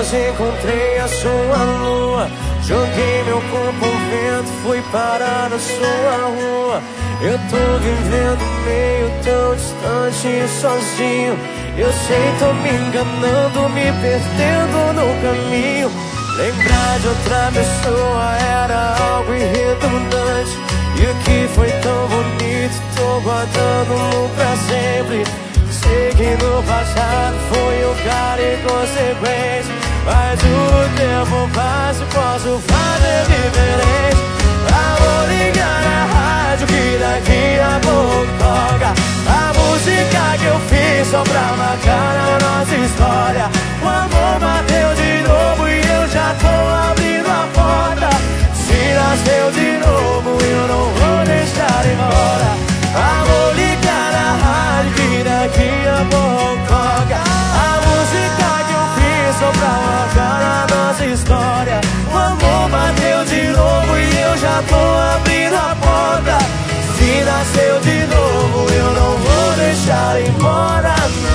hoje encontrei a sua lua. Joguei meu corpo ao vento, fui parar na sua rua. Eu tô vivendo meio tão distante e sozinho. Eu sei, tô me enganando, me perdendo no caminho. Lembrar de outra pessoa era algo irredundante. E o que foi tão bonito, tô guardando pra sempre. Sei que no passado foi um cara inconsequente, mas o tempo passa e posso fazer diferente. Vou ligar na rádio que daqui a pouco toca a música que eu fiz só pra marcar a nossa história. O amor bateu de novo e eu já tô abrindo a porta. Se nasceu de novo eu não vou deixar embora. Vou ligar na rádio que daqui a pouco toca a música que eu fiz só pra marcar a nossa história. O amor bateu de novo e eu já tô abrindo a porta. Se nasceu de novo eu não vou deixar embora,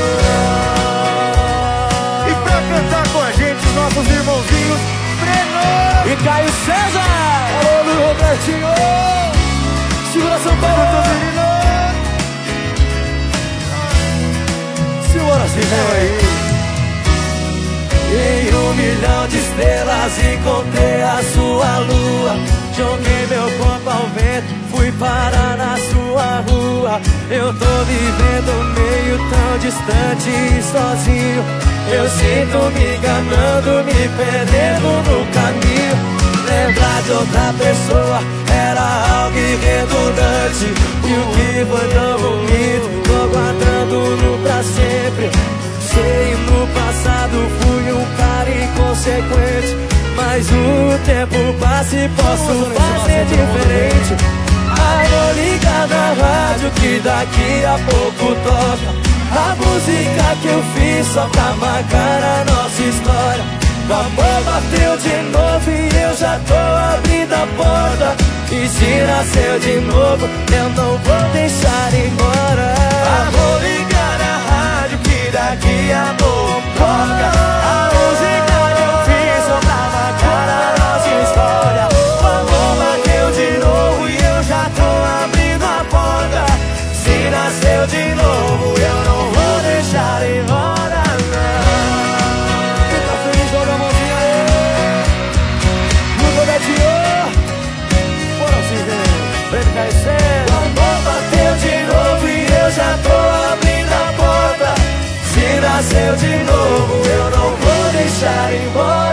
não. E pra cantar com a gente os nossos irmãozinhos Breno E Caio César. Alô, do Robertinho. Segura São Paulo, Tovirino. Simbora, se vem aí. Em 1 milhão de estrelas encontrei a sua lua. Joguei meu corpo ao vento, fui parar na sua rua. Eu tô vivendo meio tão distante e sozinho. Eu sinto me enganando, me perdendo no caminho. Lembrar de outra pessoa era algo irredundante. E o que foi tão bonito, tô guardando no pra sempre. Sei, no passado fui um cara inconsequente, mas o tempo passa e posso fazer diferente. Vou ligar na rádio que daqui a pouco toca a música que eu fiz só pra marcar a nossa história. O amor bateu de novo e eu já tô abrindo a porta. E se nasceu de novo eu não vou deixar embora. Vou ligar na rádio que daqui a pouco toca a música que eu fiz só pra marcar a nossa história. O amor bateu de novo e eu já tô abrindo a porta. Se nasceu de novo eu não vou deixar embora, não. Quem tá feliz, joga a mãozinha aí. No Robertinho. Bora, se vem. Vem cá, o amor bateu de novo e eu já tô abrindo a porta. Se nasceu de novo eu não vou deixar embora.